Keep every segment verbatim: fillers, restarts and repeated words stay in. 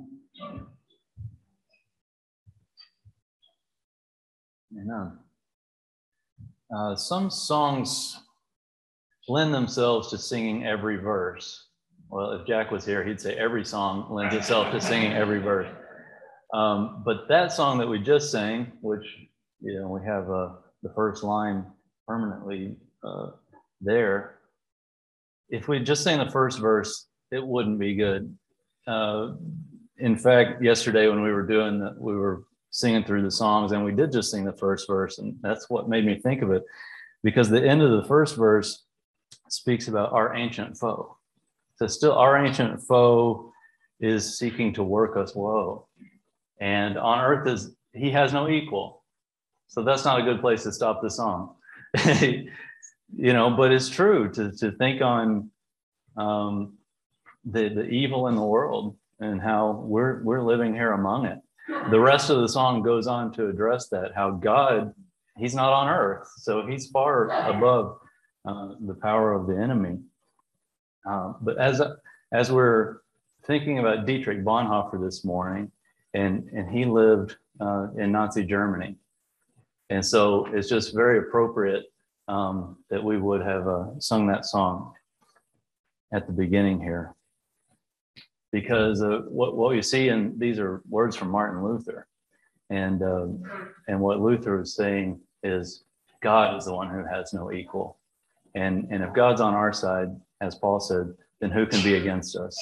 Amen. Uh, some songs lend themselves to singing every verse. Well, if Jack was here, he'd say every song lends itself to singing every verse. Um, but that song that we just sang, which, you know, we have uh, the first line permanently uh, there. If we just sang the first verse, it wouldn't be good. Uh, in fact, yesterday when we were doing that, we were singing through the songs, and we did just sing the first verse, and that's what made me think of it, because the end of the first verse speaks about our ancient foe. So still, our ancient foe is seeking to work us woe, and on earth is he has no equal. So that's not a good place to stop the song. You know, but it's true to to think on um, the the evil in the world and how we're we're living here among it. The rest of the song goes on to address that, how God, he's not on earth, so he's far above uh, the power of the enemy. Uh, but as as we're thinking about Dietrich Bonhoeffer this morning, and and he lived uh, in Nazi Germany, and so it's just very appropriate um, that we would have uh, sung that song at the beginning here. Because uh, what, what you see, and these are words from Martin Luther, and uh, and what Luther is saying is God is the one who has no equal, and and if God's on our side, as Paul said, then who can be against us?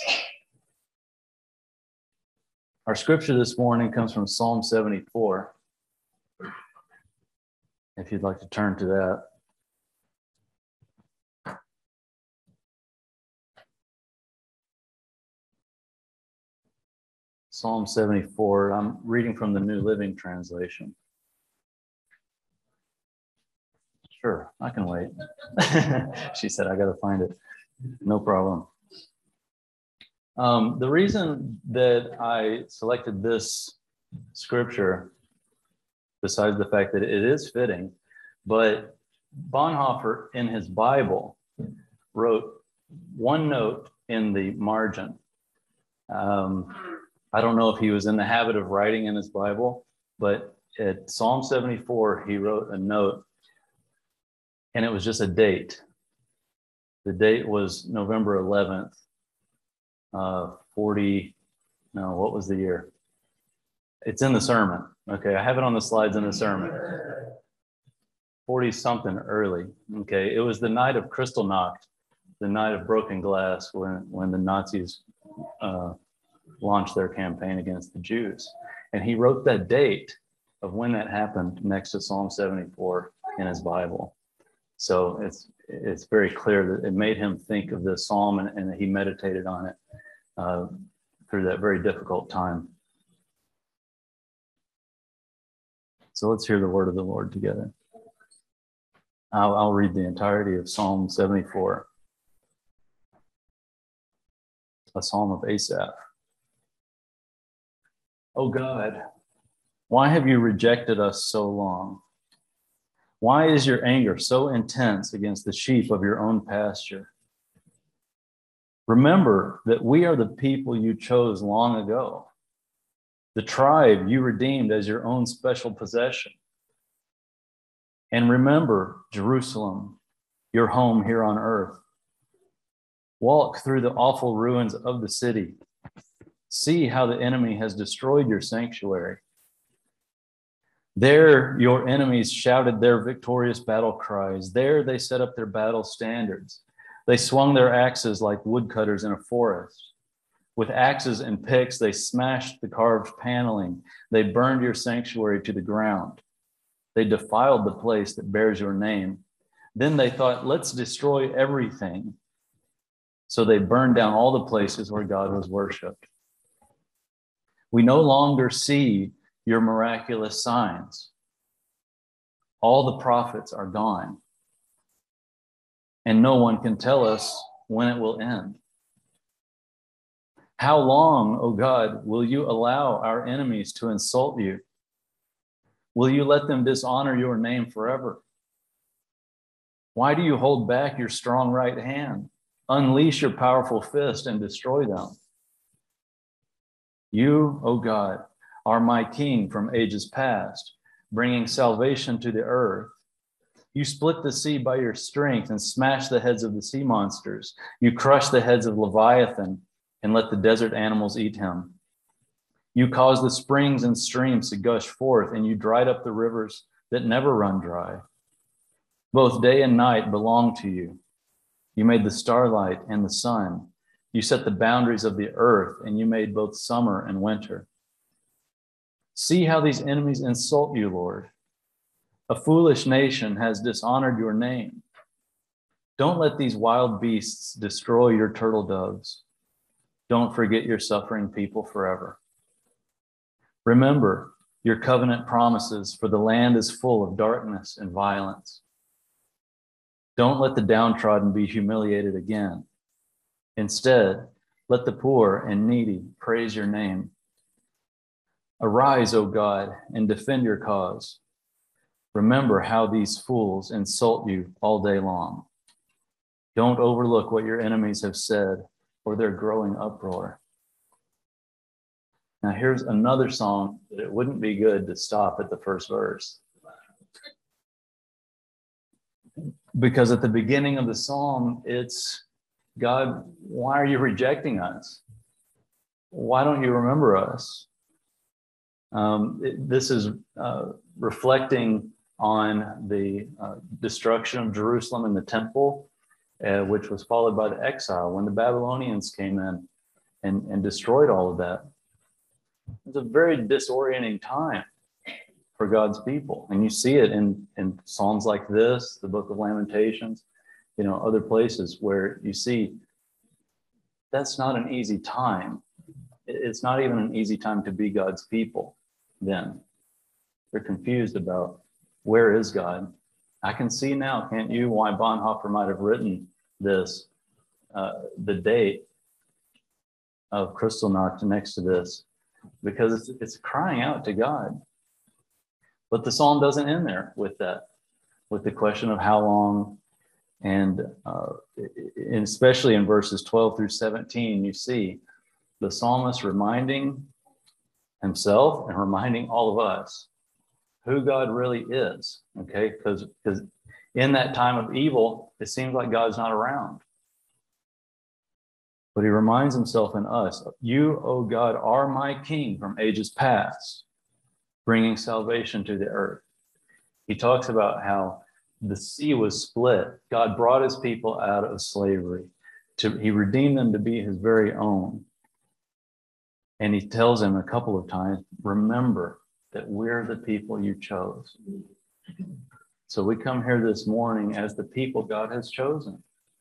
Our scripture this morning comes from Psalm seventy-four. If you'd like to turn to that. Psalm seventy-four, I'm reading from the New Living Translation. Sure, I can wait. She said, I got to find it. No problem. Um, the reason that I selected this scripture, besides the fact that it is fitting, but Bonhoeffer in his Bible wrote one note in the margin. Um, I don't know if he was in the habit of writing in his Bible, but at Psalm seventy-four, he wrote a note, and it was just a date. The date was November eleventh, uh, forty, no, what was the year? It's in the sermon. Okay, I have it on the slides in the sermon. forty something early. Okay, it was the night of Kristallnacht, the night of broken glass, when, when the Nazis uh, launched their campaign against the Jews. And he wrote that date of when that happened next to Psalm seventy-four in his Bible. So it's it's very clear that it made him think of this psalm, and, and that he meditated on it uh, through that very difficult time. So let's hear the word of the Lord together. I'll, I'll read the entirety of Psalm seventy-four, a psalm of Asaph. O God, why have you rejected us so long? Why is your anger so intense against the sheep of your own pasture? Remember that we are the people you chose long ago, the tribe you redeemed as your own special possession. And remember, Jerusalem, your home here on earth. Walk through the awful ruins of the city. See how the enemy has destroyed your sanctuary. There your enemies shouted their victorious battle cries. There they set up their battle standards. They swung their axes like woodcutters in a forest. With axes and picks, they smashed the carved paneling. They burned your sanctuary to the ground. They defiled the place that bears your name. Then they thought, let's destroy everything. So they burned down all the places where God was worshipped. We no longer see your miraculous signs. All the prophets are gone, and no one can tell us when it will end. How long, O God, will you allow our enemies to insult you? Will you let them dishonor your name forever? Why do you hold back your strong right hand? Unleash your powerful fist and destroy them. You, O God, are my King from ages past, bringing salvation to the earth. You split the sea by your strength and smash the heads of the sea monsters. You crush the heads of Leviathan and let the desert animals eat him. You caused the springs and streams to gush forth, and you dried up the rivers that never run dry. Both day and night belong to you. You made the starlight and the sun. You set the boundaries of the earth, and you made both summer and winter. See how these enemies insult you, Lord. A foolish nation has dishonored your name. Don't let these wild beasts destroy your turtle doves. Don't forget your suffering people forever. Remember your covenant promises, for the land is full of darkness and violence. Don't let the downtrodden be humiliated again. Instead, let the poor and needy praise your name. Arise, O God, and defend your cause. Remember how these fools insult you all day long. Don't overlook what your enemies have said or their growing uproar. Now here's another song that it wouldn't be good to stop at the first verse. Because at the beginning of the psalm, it's, God, why are you rejecting us? Why don't you remember us? Um, it, this is uh, reflecting on the uh, destruction of Jerusalem and the temple, uh, which was followed by the exile when the Babylonians came in and, and destroyed all of that. It's a very disorienting time for God's people. And you see it in, in Psalms like this, the Book of Lamentations, you know, other places where you see that's not an easy time. It's not even an easy time to be God's people then. They're confused about, where is God? I can see now, can't you, why Bonhoeffer might have written this, uh, the date of Kristallnacht next to this, because it's, it's crying out to God. But the psalm doesn't end there with that, with the question of how long. And, uh, and especially in verses twelve through seventeen, you see the psalmist reminding himself and reminding all of us who God really is, okay? Because because in that time of evil, it seems like God's not around. But he reminds himself and us, you, O God, are my King from ages past, bringing salvation to the earth. He talks about how the sea was split. God brought his people out of slavery. To, he redeemed them to be his very own. And he tells them a couple of times, remember that we're the people you chose. So we come here this morning as the people God has chosen.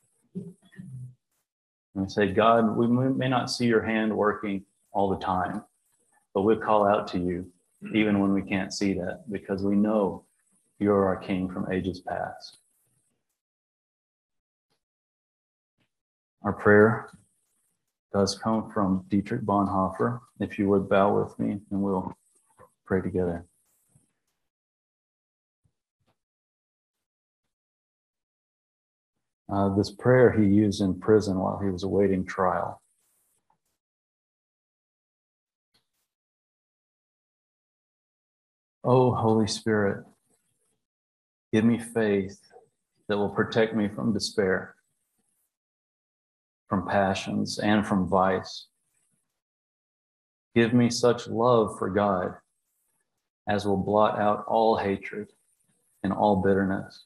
And say, God, we may not see your hand working all the time, but we'll call out to you even when we can't see that, because we know you're our King from ages past. Our prayer does come from Dietrich Bonhoeffer. If you would bow with me, and we'll pray together. Uh, this prayer he used in prison while he was awaiting trial. Oh, Holy Spirit, give me faith that will protect me from despair, from passions, and from vice. Give me such love for God as will blot out all hatred and all bitterness.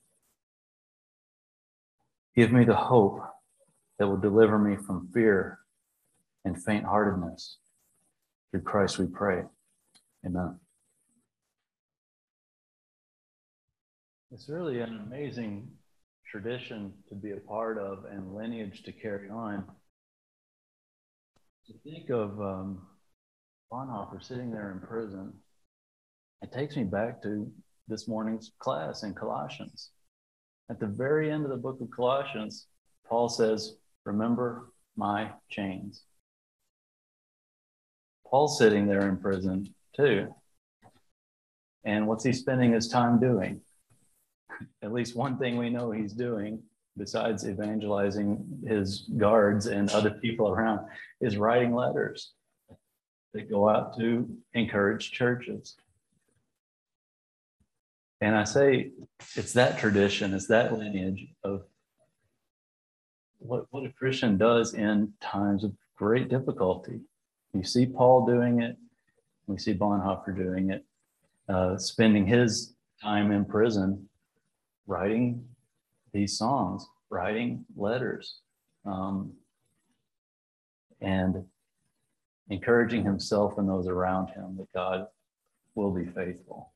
Give me the hope that will deliver me from fear and faint-heartedness. Through Christ we pray. Amen. It's really an amazing tradition to be a part of and lineage to carry on. To think of um, Bonhoeffer sitting there in prison, it takes me back to this morning's class in Colossians. At the very end of the book of Colossians, Paul says, remember my chains. Paul's sitting there in prison too. And what's he spending his time doing? At least one thing we know he's doing, besides evangelizing his guards and other people around, is writing letters. that go out to encourage churches. And I say it's that tradition, it's that lineage of what, what a Christian does in times of great difficulty. You see Paul doing it. We see Bonhoeffer doing it, uh, spending his time in prison writing these songs, writing letters, um, and encouraging himself and those around him that God will be faithful.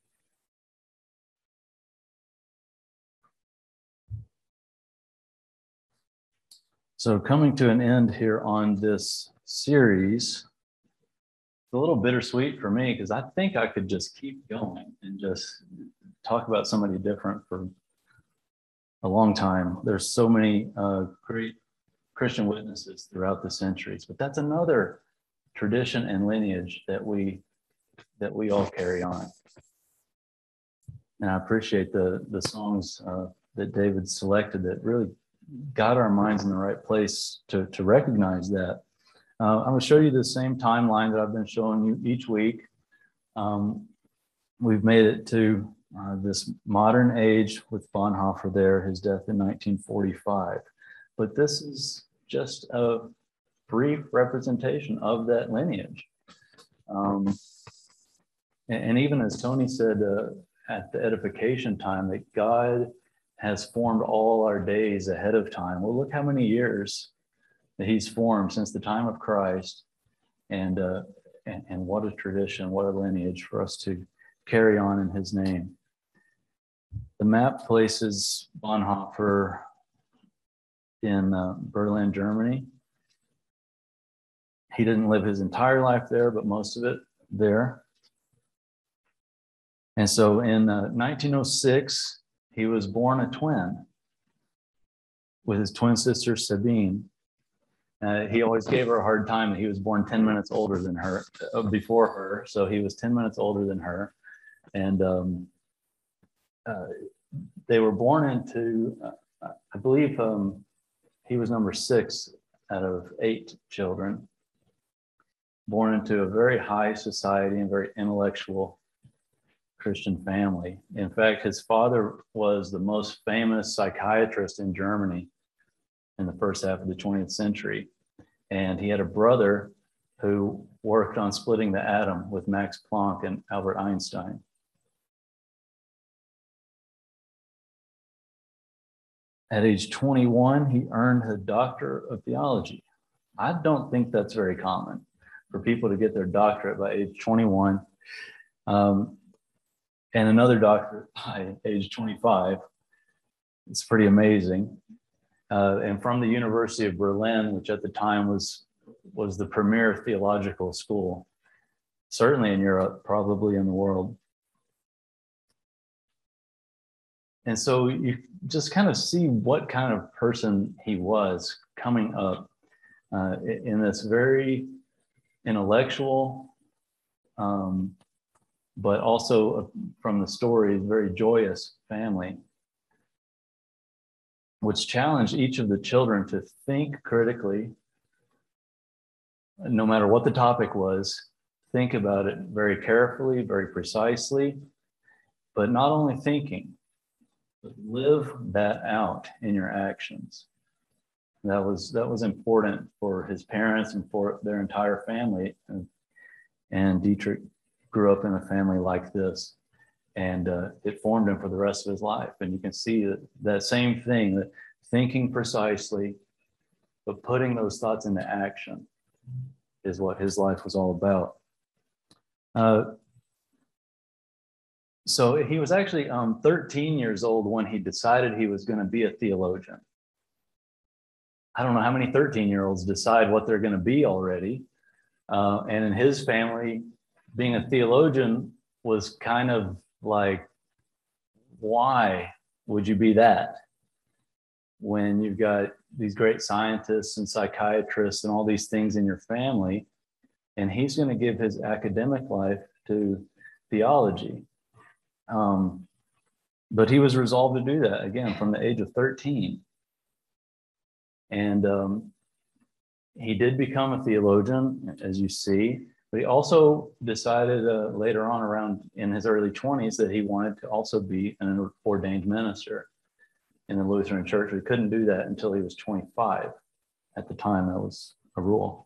So coming to an end here on this series, it's a little bittersweet for me because I think I could just keep going and just talk about somebody different for a long time. There's so many uh, great Christian witnesses throughout the centuries, but that's another tradition and lineage that we that we all carry on. And I appreciate the the songs uh, that David selected that really got our minds in the right place to, to recognize that. Uh, I'm going to show you the same timeline that I've been showing you each week. Um, we've made it to uh, this modern age with Bonhoeffer there, his death in nineteen forty-five. But this is just a brief representation of that lineage. Um, and, and even as Tony said uh, at the edification time, that God has formed all our days ahead of time. Well, look how many years that he's formed since the time of Christ, and, uh, and, and what a tradition, what a lineage for us to carry on in his name. The map places Bonhoeffer in uh, Berlin, Germany. He didn't live his entire life there, but most of it there. And so in uh, nineteen oh six, he was born a twin with his twin sister, Sabine. Uh, he always gave her a hard time that he was born ten minutes older than her, uh, before her. So he was ten minutes older than her. And um, uh, they were born into, uh, I believe um, he was number six out of eight children, born into a very high society and very intellectual Christian family. In fact, his father was the most famous psychiatrist in Germany in the first half of the twentieth century. And he had a brother who worked on splitting the atom with Max Planck and Albert Einstein. At age twenty-one, he earned a doctor of theology. I don't think that's very common for people to get their doctorate by age twenty-one. Um, and another doctorate by age twenty-five. It's pretty amazing. Uh, and from the University of Berlin, which at the time was, was the premier theological school, certainly in Europe, probably in the world. And so you just kind of see what kind of person he was coming up uh, in this very intellectual, um, but also from the stories, very joyous family, which challenged each of the children to think critically, no matter what the topic was, think about it very carefully, very precisely, but not only thinking, but live that out in your actions. That was, that was important for his parents and for their entire family. And, and Dietrich grew up in a family like this, and uh, it formed him for the rest of his life. And you can see that, that same thing, that thinking precisely, but putting those thoughts into action is what his life was all about. Uh, so he was actually um, thirteen years old when he decided he was going to be a theologian. I don't know how many thirteen-year-olds decide what they're going to be already. Uh, and in his family, being a theologian was kind of like, why would you be that when you've got these great scientists and psychiatrists and all these things in your family? And he's going to give his academic life to theology. Um, but he was resolved to do that, again, from the age of thirteen. And um, he did become a theologian, as you see. But he also decided uh, later on, around in his early twenties, that he wanted to also be an ordained minister in the Lutheran Church. We couldn't do that until he was twenty-five. At the time, that was a rule.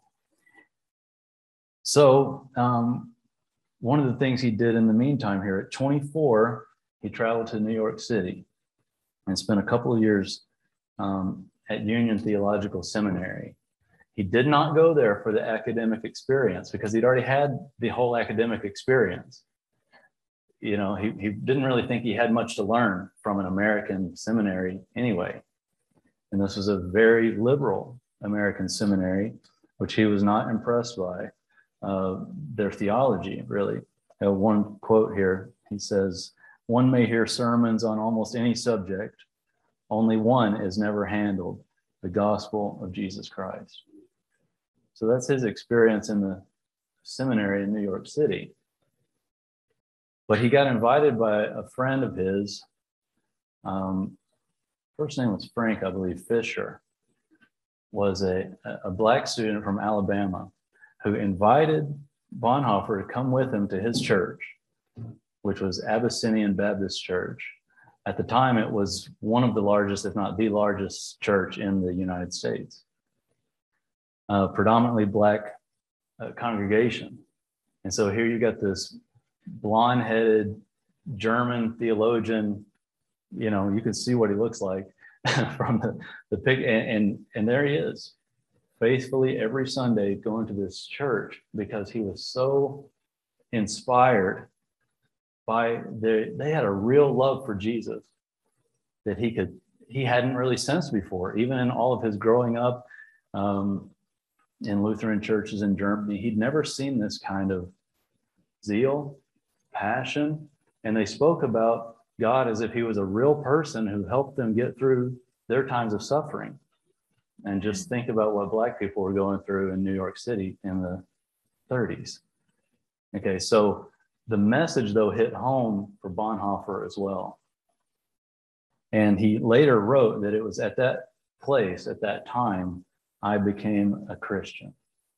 So um, one of the things he did in the meantime here, at twenty-four, he traveled to New York City and spent a couple of years um, at Union Theological Seminary. He did not go there for the academic experience because he'd already had the whole academic experience. You know, he, he didn't really think he had much to learn from an American seminary anyway. And this was a very liberal American seminary, which he was not impressed by uh, their theology, really. Uh, one quote here, he says, "One may hear sermons on almost any subject. Only one is never handled, the gospel of Jesus Christ." So that's his experience in the seminary in New York City. But he got invited by a friend of his, um, first name was Frank, I believe, Fisher, was a, a black student from Alabama who invited Bonhoeffer to come with him to his church, which was Abyssinian Baptist Church. At the time, it was one of the largest, if not the largest church in the United States. Uh, predominantly black uh, congregation. And so here you got this blonde-headed German theologian, you know, you can see what he looks like from the, the pic, and, and, and there he is, faithfully every Sunday going to this church because he was so inspired by the, they had a real love for Jesus that he could, he hadn't really sensed before, even in all of his growing up um, in Lutheran churches in Germany. He'd never seen this kind of zeal, passion, and they spoke about God as if he was a real person who helped them get through their times of suffering. And just think about what black people were going through in New York City in the thirties. Okay, so the message, though, hit home for Bonhoeffer as well. And he later wrote that it was at that place, at that time, I became a Christian.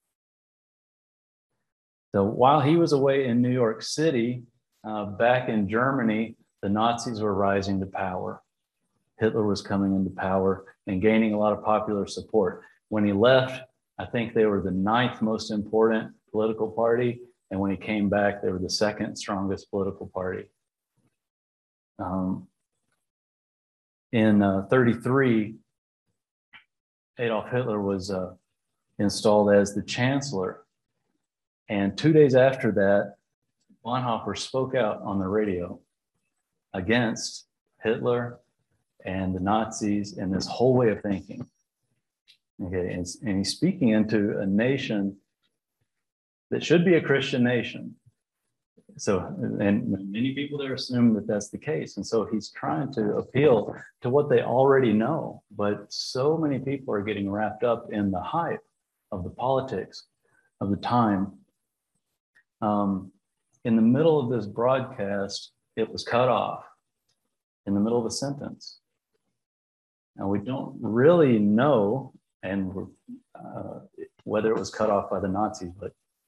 So while he was away in New York City, uh, back in Germany, the Nazis were rising to power. Hitler was coming into power and gaining a lot of popular support. When he left, I think they were the ninth most important political party. And when he came back, they were the second strongest political party. Um, in uh, thirty-three, Adolf Hitler was uh, installed as the chancellor. And two days after that, Bonhoeffer spoke out on the radio against Hitler and the Nazis and this whole way of thinking. Okay, and, and he's speaking into a nation that should be a Christian nation. So, and many people there assume that that's the case. And so he's trying to appeal to what they already know. But so many people are getting wrapped up in the hype of the politics of the time. Um, in the middle of this broadcast, it was cut off in the middle of a sentence. Now, we don't really know and uh, whether it was cut off by the Nazis, but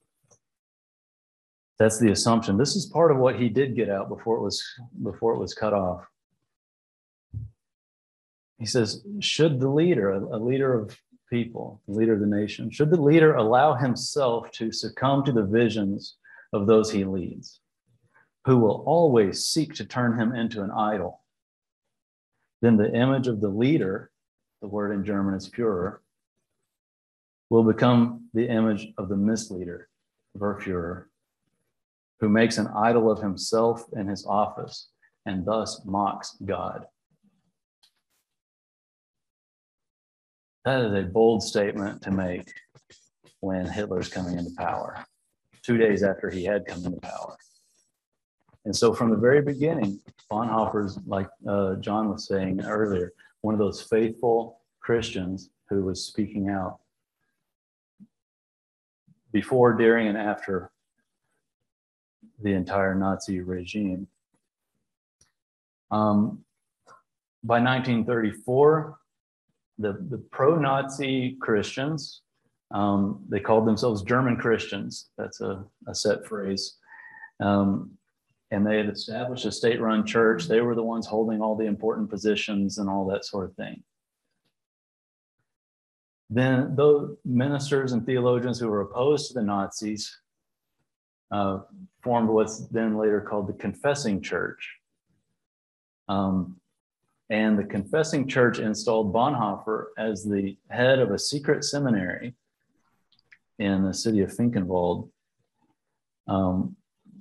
that's the assumption. This is part of what he did get out before it was before it was cut off. He says, should the leader, a leader of people, a leader of the nation, should the leader allow himself to succumb to the visions of those he leads, who will always seek to turn him into an idol, then the image of the leader, the word in German is Führer, will become the image of the misleader, Verführer, who makes an idol of himself and his office, and thus mocks God. That is a bold statement to make when Hitler's coming into power, two days after he had come into power. And so from the very beginning, Bonhoeffer's, like uh, John was saying earlier, one of those faithful Christians who was speaking out before, during, and after the entire Nazi regime. Um, by nineteen thirty-four, the, the pro-Nazi Christians Um, they called themselves German Christians. That's a, a set phrase. Um, and they had established a state-run church. They were the ones holding all the important positions and all that sort of thing. Then those ministers and theologians who were opposed to the Nazis uh, formed what's then later called the Confessing Church. Um, and the Confessing Church installed Bonhoeffer as the head of a secret seminary in the city of Finkenwald. Um,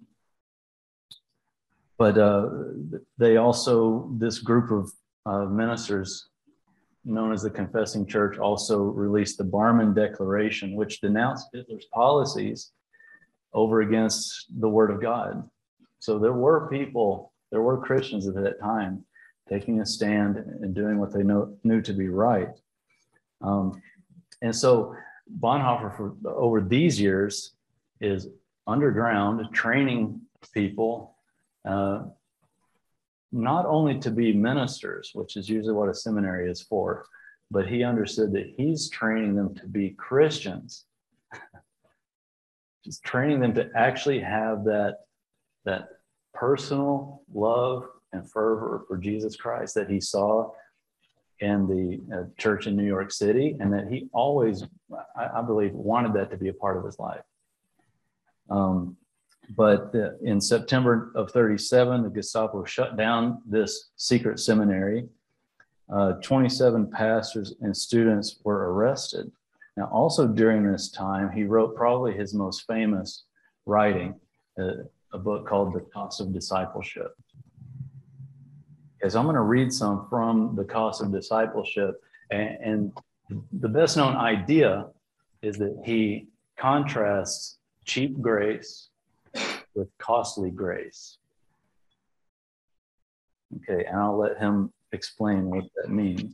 but uh, they also, this group of uh, ministers known as the Confessing Church also released the Barmen Declaration, which denounced Hitler's policies over against the Word of God. So there were people, there were Christians at that time taking a stand and doing what they know, knew to be right. Um, and so Bonhoeffer, for over these years, is underground training people, uh, not only to be ministers, which is usually what a seminary is for, but he understood that he's training them to be Christians. Just training them to actually have that, that personal love and fervor for Jesus Christ that he saw in the uh, church in New York City, and that he always, I, I believe, wanted that to be a part of his life. Um, but uh, in September of thirty-seven, the Gestapo shut down this secret seminary. Uh, twenty-seven pastors and students were arrested. Now, also during this time, he wrote probably his most famous writing, uh, a book called The Cost of Discipleship. Because I'm going to read some from The Cost of Discipleship, and, and the best known idea is that he contrasts cheap grace with costly grace. Okay, and I'll let him explain what that means.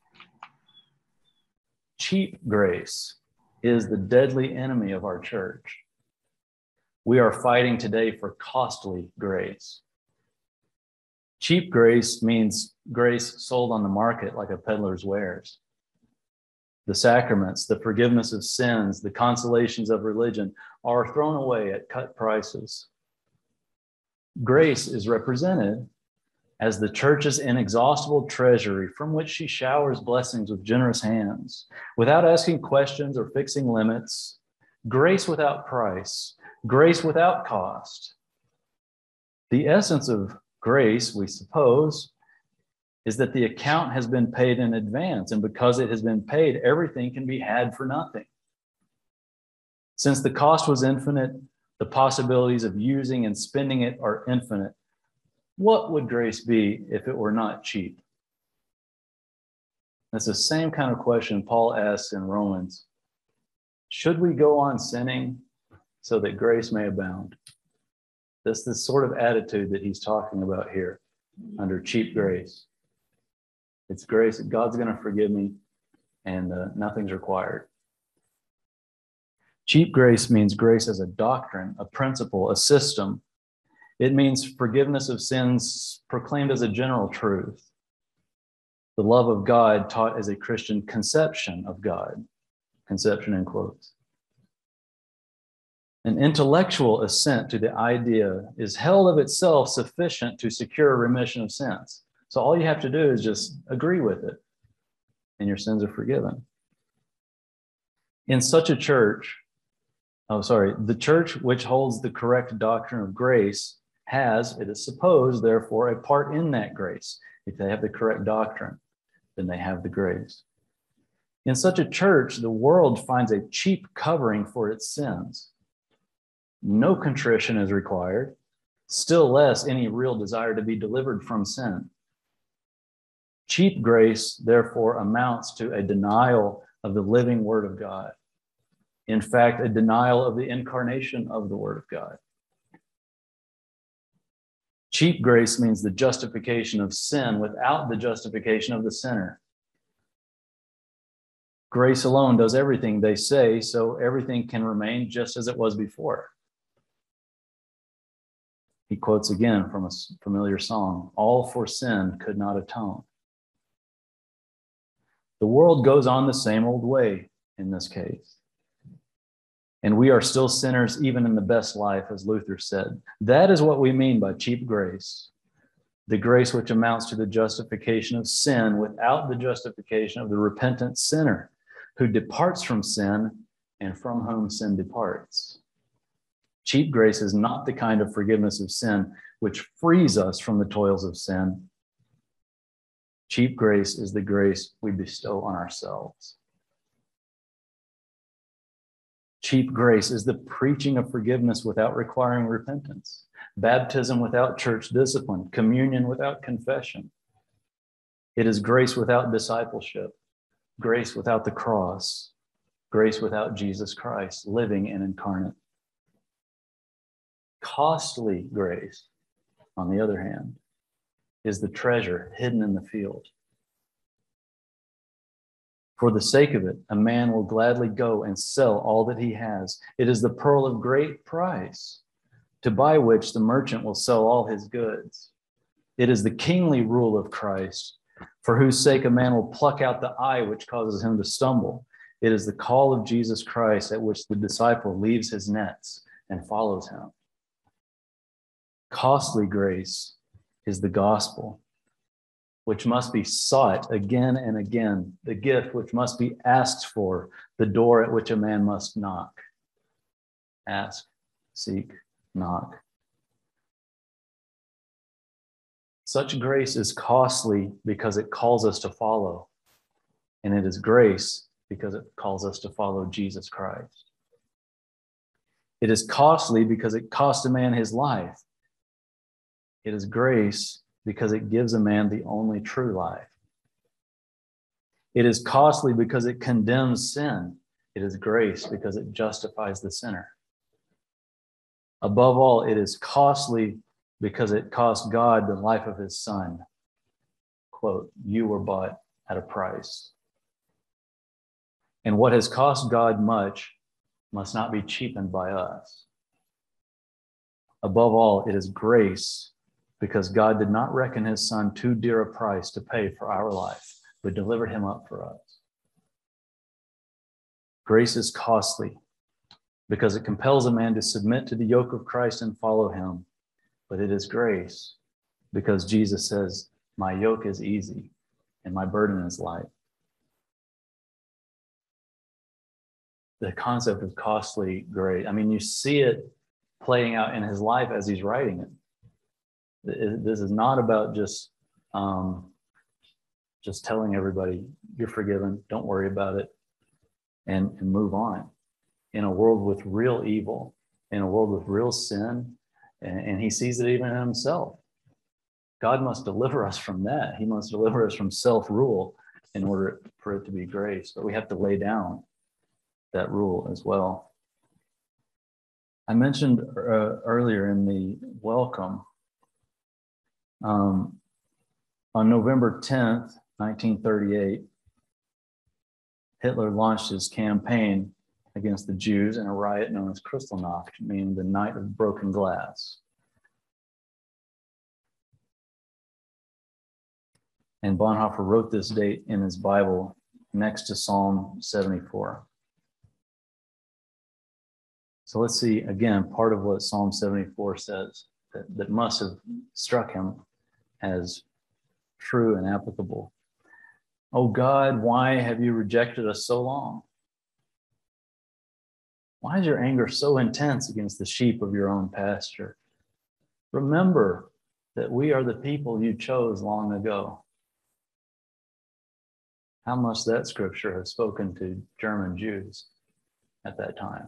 Cheap grace is the deadly enemy of our church. We are fighting today for costly grace. Cheap grace means grace sold on the market like a peddler's wares. The sacraments, the forgiveness of sins, the consolations of religion are thrown away at cut prices. Grace is represented as the church's inexhaustible treasury from which she showers blessings with generous hands, without asking questions or fixing limits. Grace without price, grace without cost. The essence of grace, we suppose, is that the account has been paid in advance, and because it has been paid, everything can be had for nothing. Since the cost was infinite, the possibilities of using and spending it are infinite. What would grace be if it were not cheap? That's the same kind of question Paul asks in Romans. Should we go on sinning so that grace may abound? That's the sort of attitude that he's talking about here under cheap grace. It's grace that God's going to forgive me and uh, nothing's required. Cheap grace means grace as a doctrine, a principle, a system. It means forgiveness of sins proclaimed as a general truth. The love of God taught as a Christian conception of God. Conception in quotes. An intellectual assent to the idea is held of itself sufficient to secure remission of sins. So all you have to do is just agree with it, and your sins are forgiven. In such a church, oh, sorry, the church which holds the correct doctrine of grace has, it is supposed, therefore, a part in that grace. If they have the correct doctrine, then they have the grace. In such a church, the world finds a cheap covering for its sins. No contrition is required, still less any real desire to be delivered from sin. Cheap grace, therefore, amounts to a denial of the living Word of God. In fact, a denial of the incarnation of the Word of God. Cheap grace means the justification of sin without the justification of the sinner. Grace alone does everything they say, so everything can remain just as it was before. He quotes again from a familiar song, "All for sin could not atone." The world goes on the same old way in this case. And we are still sinners even in the best life, as Luther said. That is what we mean by cheap grace. The grace which amounts to the justification of sin without the justification of the repentant sinner who departs from sin and from whom sin departs. Cheap grace is not the kind of forgiveness of sin which frees us from the toils of sin. Cheap grace is the grace we bestow on ourselves. Cheap grace is the preaching of forgiveness without requiring repentance, baptism without church discipline, communion without confession. It is grace without discipleship, grace without the cross, grace without Jesus Christ, living and incarnate. Costly grace, on the other hand, is the treasure hidden in the field. For the sake of it, a man will gladly go and sell all that he has. It is the pearl of great price, to buy which the merchant will sell all his goods. It is the kingly rule of Christ, for whose sake a man will pluck out the eye which causes him to stumble. It is the call of Jesus Christ at which the disciple leaves his nets and follows him. Costly grace is the gospel, which must be sought again and again, the gift which must be asked for, the door at which a man must knock. Ask, seek, knock. Such grace is costly because it calls us to follow, and it is grace because it calls us to follow Jesus Christ. It is costly because it cost a man his life. It is grace because it gives a man the only true life. It is costly because it condemns sin. It is grace because it justifies the sinner. Above all, it is costly because it cost God the life of his son. Quote, you were bought at a price. And what has cost God much must not be cheapened by us. Above all, it is grace because God did not reckon his son too dear a price to pay for our life, but delivered him up for us. Grace is costly because it compels a man to submit to the yoke of Christ and follow him. But it is grace because Jesus says, my yoke is easy and my burden is light. The concept of costly grace, I mean, you see it playing out in his life as he's writing it. This is not about just um, just telling everybody you're forgiven, don't worry about it, and, and move on. In a world with real evil, in a world with real sin, and, and he sees it even in himself. God must deliver us from that. He must deliver us from self-rule in order for it to be grace. But we have to lay down that rule as well. I mentioned uh, earlier in the welcome, Um, on November tenth, nineteen thirty-eight, Hitler launched his campaign against the Jews in a riot known as Kristallnacht, meaning the night of broken glass. And Bonhoeffer wrote this date in his Bible next to Psalm seventy-four. So let's see, again, part of what Psalm seventy-four says that, that must have struck him as true and applicable. Oh God, why have you rejected us so long? Why is your anger so intense against the sheep of your own pasture? Remember that we are the people you chose long ago. How much that scripture has spoken to German Jews at that time.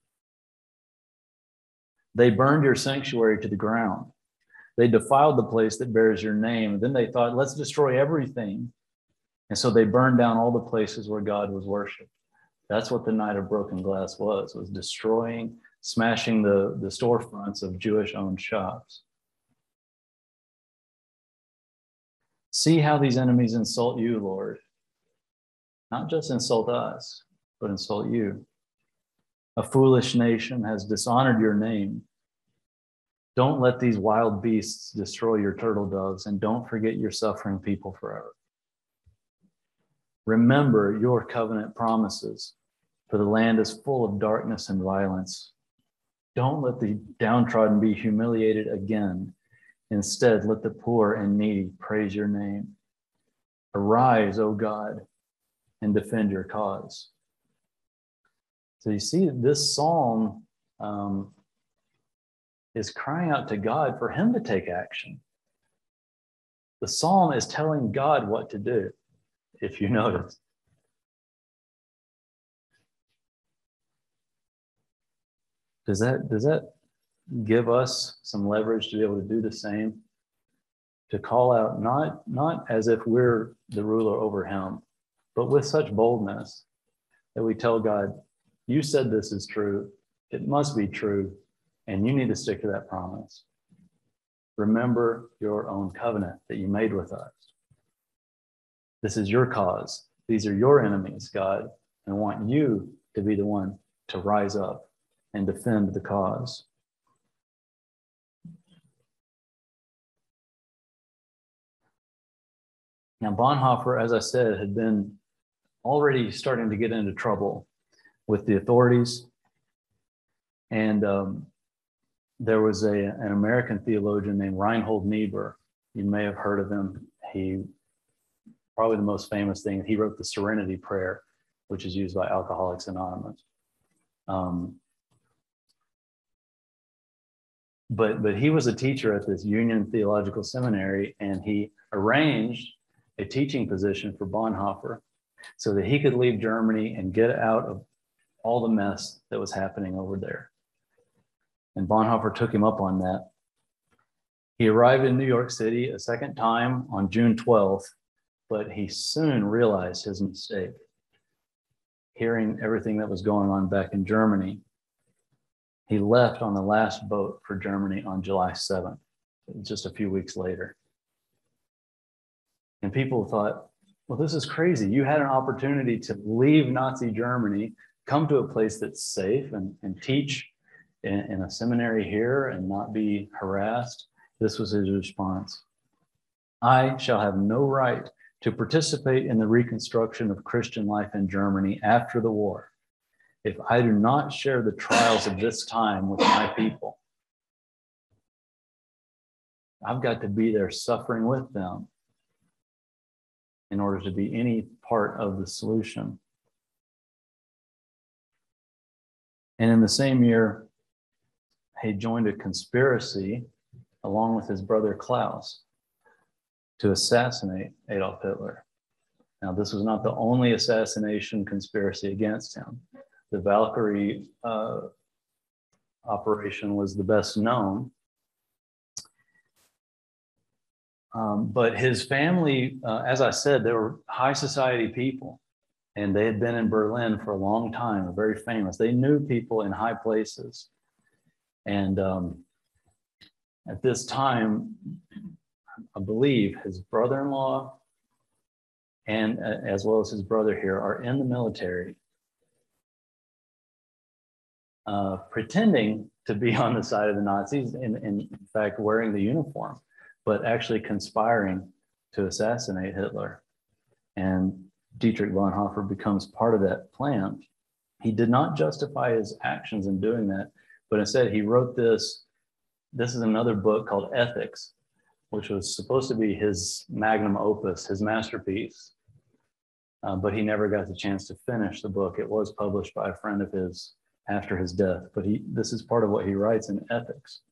They burned your sanctuary to the ground. They defiled the place that bears your name. And then they thought, let's destroy everything. And so they burned down all the places where God was worshipped. That's what the night of broken glass was, was destroying, smashing the, the storefronts of Jewish-owned shops. See how these enemies insult you, Lord. Not just insult us, but insult you. A foolish nation has dishonored your name. Don't let these wild beasts destroy your turtle doves, and don't forget your suffering people forever. Remember your covenant promises for the land is full of darkness and violence. Don't let the downtrodden be humiliated again. Instead, let the poor and needy praise your name. Arise, O God, and defend your cause. So you see, this psalm um, is crying out to God for him to take action. The psalm is telling God what to do, if you notice. Does that, does that give us some leverage to be able to do the same? To call out, not, not as if we're the ruler over him, but with such boldness that we tell God, you said this is true, it must be true, and you need to stick to that promise. Remember your own covenant that you made with us. This is your cause. These are your enemies, God, and I want you to be the one to rise up and defend the cause. Now, Bonhoeffer, as I said, had been already starting to get into trouble with the authorities. And um, there was a, an American theologian named Reinhold Niebuhr. You may have heard of him. He, probably the most famous thing, he wrote the Serenity Prayer, which is used by Alcoholics Anonymous. Um, but, but he was a teacher at this Union Theological Seminary, and he arranged a teaching position for Bonhoeffer so that he could leave Germany and get out of all the mess that was happening over there. And Bonhoeffer took him up on that. He arrived in New York City a second time on June twelfth, but he soon realized his mistake. Hearing everything that was going on back in Germany, he left on the last boat for Germany on July seventh, just a few weeks later. And people thought, well, this is crazy. You had an opportunity to leave Nazi Germany, come to a place that's safe and, and teach in, in a seminary here and not be harassed. This was his response. I shall have no right to participate in the reconstruction of Christian life in Germany after the war if I do not share the trials of this time with my people. I've got to be there suffering with them in order to be any part of the solution. And in the same year, he joined a conspiracy along with his brother Klaus to assassinate Adolf Hitler. Now, this was not the only assassination conspiracy against him. The Valkyrie uh, operation was the best known. Um, but his family, uh, as I said, they were high society people, and they had been in Berlin for a long time, very famous. They knew people in high places. And um, at this time, I believe his brother-in-law and uh, as well as his brother here are in the military, uh, pretending to be on the side of the Nazis, and in, in fact wearing the uniform, but actually conspiring to assassinate Hitler. And Dietrich Bonhoeffer becomes part of that plan. He did not justify his actions in doing that, but instead he wrote this. This is another book called Ethics, which was supposed to be his magnum opus, his masterpiece. Uh, but he never got the chance to finish the book. It was published by a friend of his after his death, but he, this is part of what he writes in Ethics.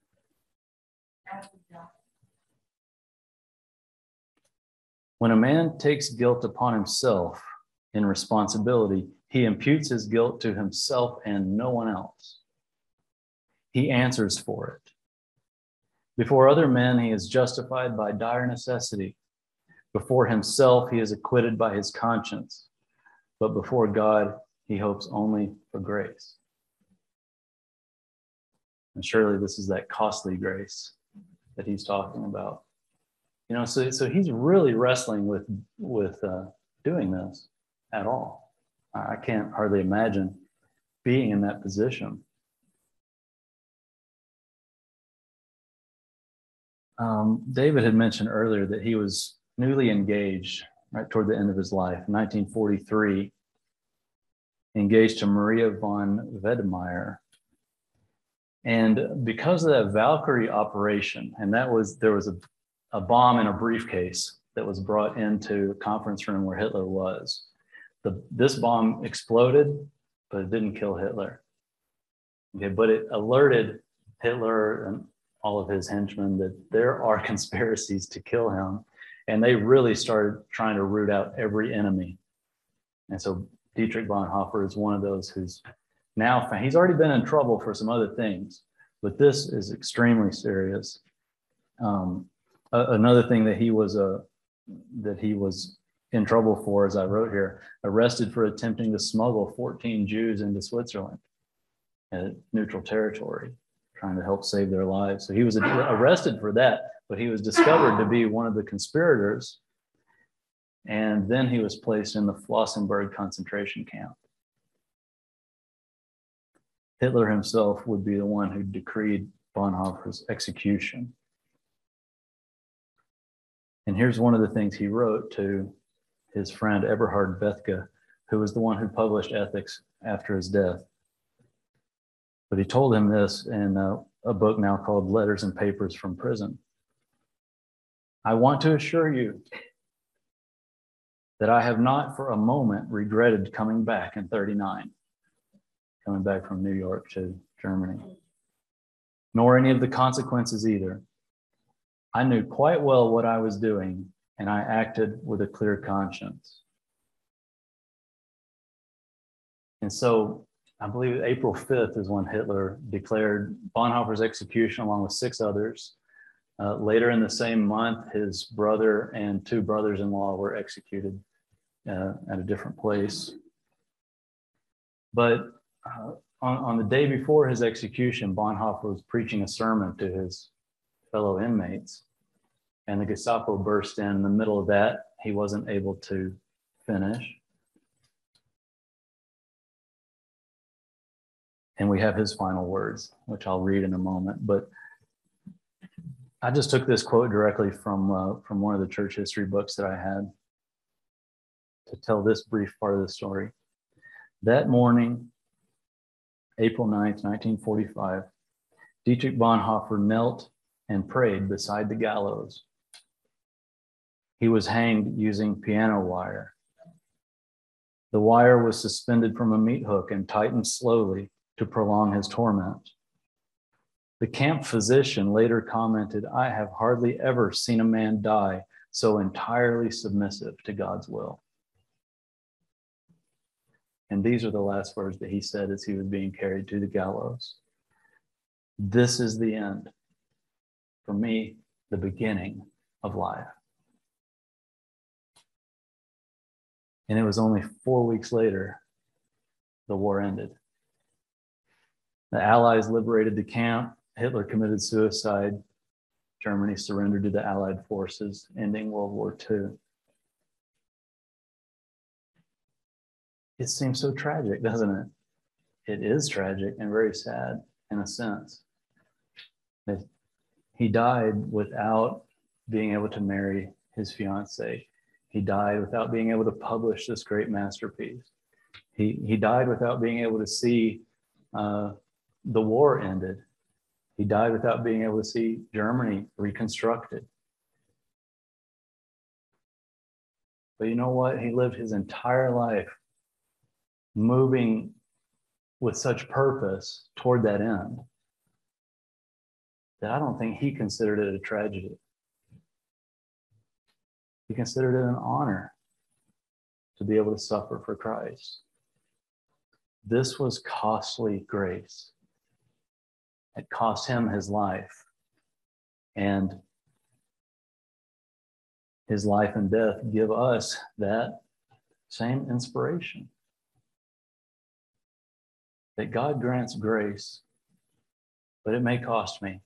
When a man takes guilt upon himself in responsibility, he imputes his guilt to himself and no one else. He answers for it. Before other men, he is justified by dire necessity. Before himself, he is acquitted by his conscience. But before God, he hopes only for grace. And surely this is that costly grace that he's talking about. You know, so, so he's really wrestling with, with uh, doing this at all. I can't hardly imagine being in that position. Um, David had mentioned earlier that he was newly engaged right toward the end of his life, in nineteen forty-three. engaged to Maria von Wedemeyer. And because of that Valkyrie operation, and that was, there was a, a bomb in a briefcase that was brought into a conference room where Hitler was. The, this bomb exploded, but it didn't kill Hitler. Okay, but it alerted Hitler and all of his henchmen that there are conspiracies to kill him. And they really started trying to root out every enemy. And so Dietrich Bonhoeffer is one of those who's now, he's already been in trouble for some other things, but this is extremely serious. Um, a, another thing that he was uh, that he was in trouble for, as I wrote here, arrested for attempting to smuggle fourteen Jews into Switzerland at neutral territory, trying to help save their lives. So he was arrested for that, but he was discovered to be one of the conspirators. And then he was placed in the Flossenburg concentration camp. Hitler himself would be the one who decreed Bonhoeffer's execution. And here's one of the things he wrote to his friend Eberhard Bethge, who was the one who published Ethics after his death. But he told him this in a, a book now called Letters and Papers from Prison. I want to assure you that I have not for a moment regretted coming back in thirty-nine. Coming back from New York to Germany, nor any of the consequences either. I knew quite well what I was doing, and I acted with a clear conscience. And so I believe April fifth is when Hitler declared Bonhoeffer's execution along with six others. Uh, later in the same month, his brother and two brothers-in-law were executed uh, at a different place. But Uh, on, on the day before his execution, Bonhoeffer was preaching a sermon to his fellow inmates, and the Gestapo burst in. In the middle of that, he wasn't able to finish. And we have his final words, which I'll read in a moment. But I just took this quote directly from, uh, from one of the church history books that I had to tell this brief part of the story. That morning, April ninth, nineteen forty-five, Dietrich Bonhoeffer knelt and prayed beside the gallows. He was hanged using piano wire. The wire was suspended from a meat hook and tightened slowly to prolong his torment. The camp physician later commented, "I have hardly ever seen a man die so entirely submissive to God's will." And these are the last words that he said as he was being carried to the gallows. This is the end. For me, the beginning of life. And it was only four weeks later, the war ended. The Allies liberated the camp. Hitler committed suicide. Germany surrendered to the Allied forces, ending World War Two. It seems so tragic, doesn't it? It is tragic and very sad in a sense. That he died without being able to marry his fiancée. He died without being able to publish this great masterpiece. He, he died without being able to see uh, the war ended. He died without being able to see Germany reconstructed. But you know what? He lived his entire life moving with such purpose toward that end that I don't think he considered it a tragedy. He considered it an honor to be able to suffer for Christ. This was costly grace. It cost him his life, and his life and death give us that same inspiration. That God grants grace, but it may cost me.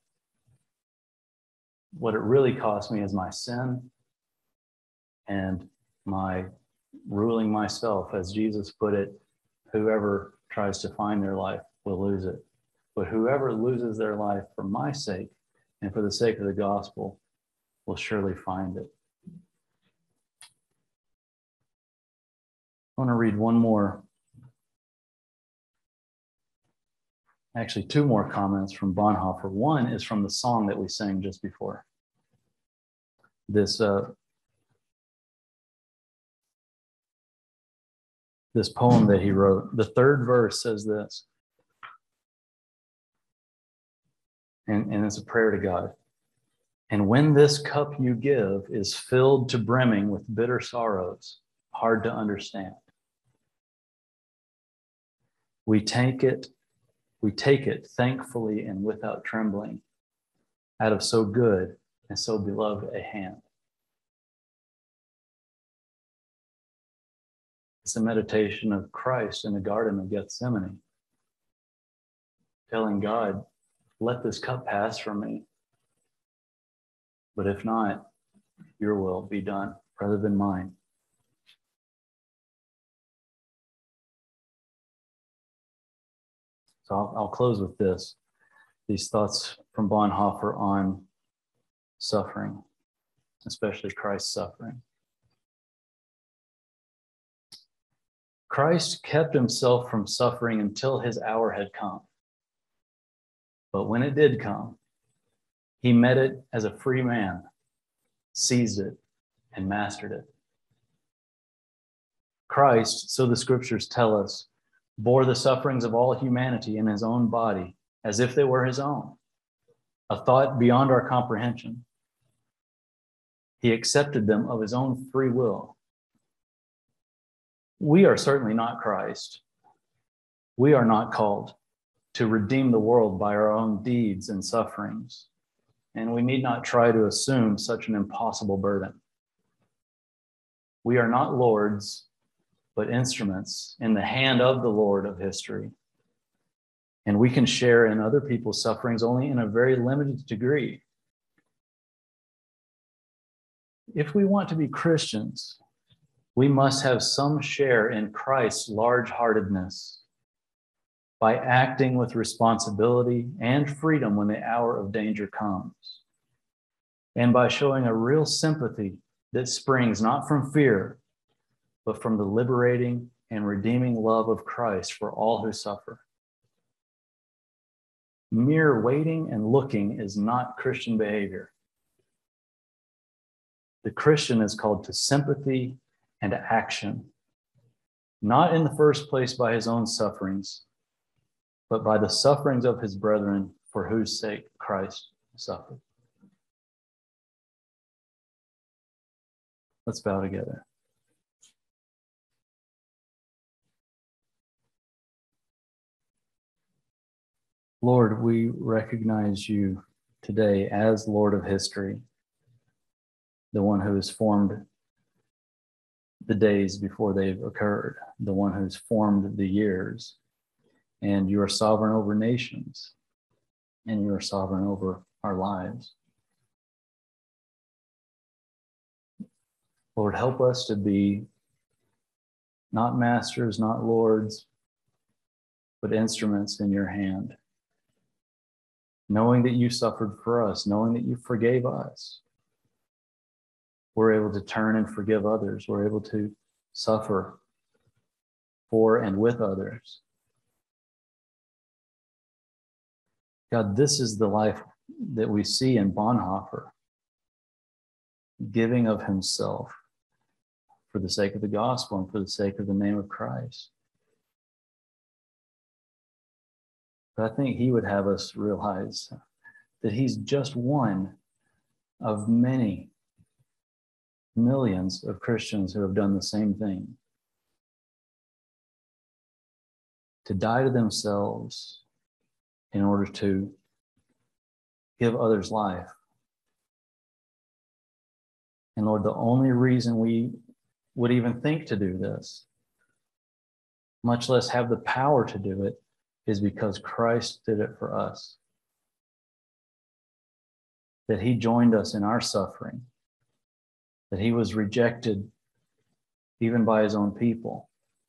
What it really cost me is my sin and my ruling myself. As Jesus put it, whoever tries to find their life will lose it. But whoever loses their life for my sake and for the sake of the gospel will surely find it. I want to read one more Actually, two more comments from Bonhoeffer. One is from the song that we sang just before. This, uh, this poem that he wrote. The third verse says this, and, and it's a prayer to God. And when this cup you give is filled to brimming with bitter sorrows, hard to understand, we take it, we take it thankfully and without trembling, out of so good and so beloved a hand. It's a meditation of Christ in the Garden of Gethsemane, telling God, let this cup pass from me, but if not, your will be done rather than mine. So I'll, I'll close with this, these thoughts from Bonhoeffer on suffering, especially Christ's suffering. Christ kept himself from suffering until his hour had come. But when it did come, he met it as a free man, seized it, and mastered it. Christ, so the scriptures tell us, bore the sufferings of all humanity in his own body as if they were his own, a thought beyond our comprehension. He accepted them of his own free will. We are certainly not Christ. We are not called to redeem the world by our own deeds and sufferings, and we need not try to assume such an impossible burden. We are not lords, but instruments in the hand of the Lord of history, and we can share in other people's sufferings only in a very limited degree. If we want to be Christians, we must have some share in Christ's large-heartedness by acting with responsibility and freedom when the hour of danger comes, and by showing a real sympathy that springs not from fear, but from the liberating and redeeming love of Christ for all who suffer. Mere waiting and looking is not Christian behavior. The Christian is called to sympathy and action, not in the first place by his own sufferings, but by the sufferings of his brethren for whose sake Christ suffered. Let's bow together. Lord, we recognize you today as Lord of history, the one who has formed the days before they've occurred, the one who's formed the years, and you are sovereign over nations, and you are sovereign over our lives. Lord, help us to be not masters, not lords, but instruments in your hand, knowing that you suffered for us, knowing that you forgave us. We're able to turn and forgive others. We're able to suffer for and with others. God, this is the life that we see in Bonhoeffer, giving of himself for the sake of the gospel and for the sake of the name of Christ. But I think he would have us realize that he's just one of many millions of Christians who have done the same thing. To die to themselves in order to give others life. And Lord, the only reason we would even think to do this, much less have the power to do it, is because Christ did it for us. That he joined us in our suffering. That he was rejected even by his own people.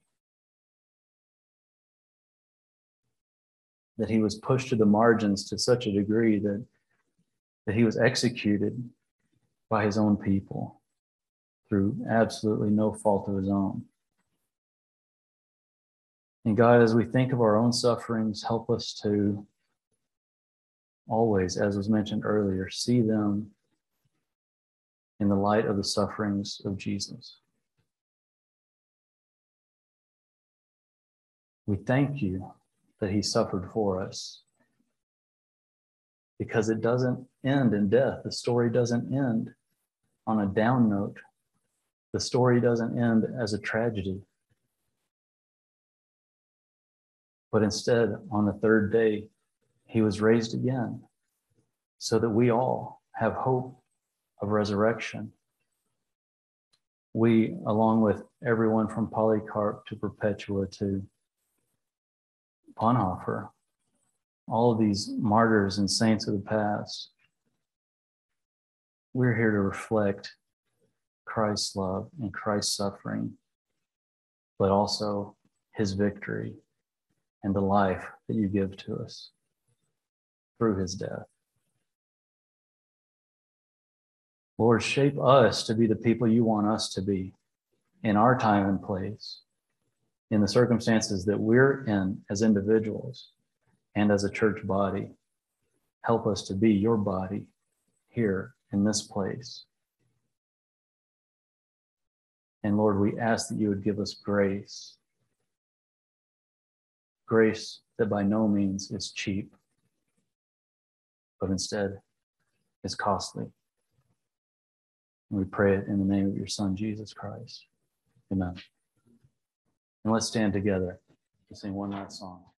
That he was pushed to the margins to such a degree that, that he was executed by his own people through absolutely no fault of his own. And God, as we think of our own sufferings, help us to always, as was mentioned earlier, see them in the light of the sufferings of Jesus. We thank you that he suffered for us, because it doesn't end in death. The story doesn't end on a down note. The story doesn't end as a tragedy. But instead, on the third day, he was raised again, so that we all have hope of resurrection. We, along with everyone from Polycarp to Perpetua to Bonhoeffer, all of these martyrs and saints of the past, we're here to reflect Christ's love and Christ's suffering, but also his victory and the life that you give to us through his death. Lord, shape us to be the people you want us to be in our time and place, in the circumstances that we're in as individuals and as a church body. Help us to be your body here in this place. And Lord, we ask that you would give us grace. Grace that by no means is cheap, but instead is costly. And we pray it in the name of your Son, Jesus Christ. Amen. And let's stand together to sing one last song.